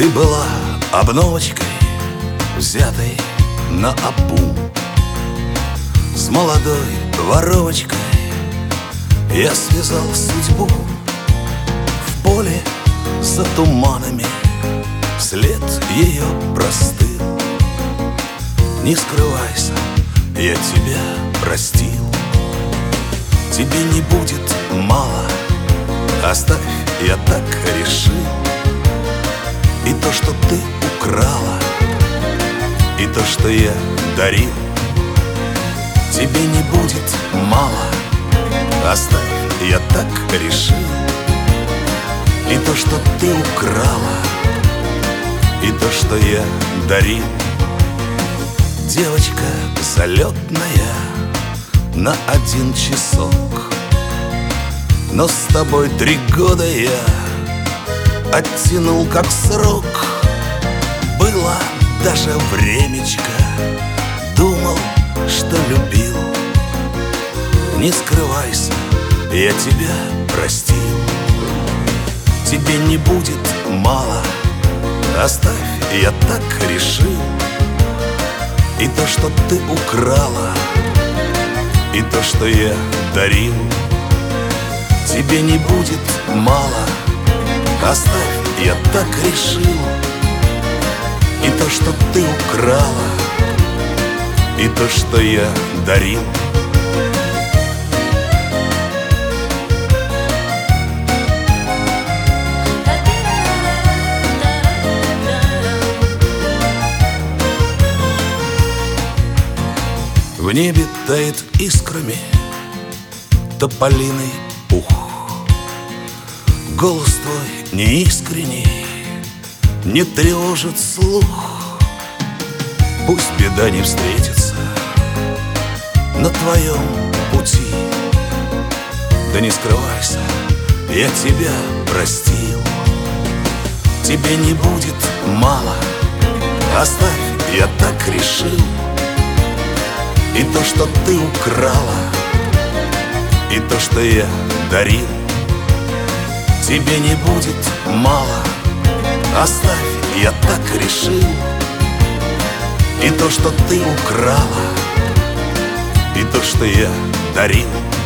Ты была обновочкой, взятой на обум. С молодой воровочкой я связал судьбу. В поле за туманами след ее простыл. Не скрывайся, я тебя простил. Тебе не будет мало, оставь, я так решил. И то, что ты украла, и то, что я дарил, тебе не будет мало, оставь, я так решил. И то, что ты украла, и то, что я дарил. Девочка залетная на 1 часок, но с тобой 3 года я оттянул как срок. Было даже времечко, думал, что любил. Не скрывайся, я тебя простил. Тебе не будет мало, оставь, я так решил. И то, что ты украла, и то, что я дарил, тебе не будет мало, оставь, я так решил. И то, что ты украла, и то, что я дарил. В небе тает искрами тополиный пух. Голос твой неискренний не тревожит слух. Пусть беда не встретится на твоем пути, да не скрывайся, я тебя простил. Тебе не будет мало, оставь, я так решил. И то, что ты украла, и то, что я дарил, тебе не будет мало, оставь, я так решил. И то, что ты украла, и то, что я дарил,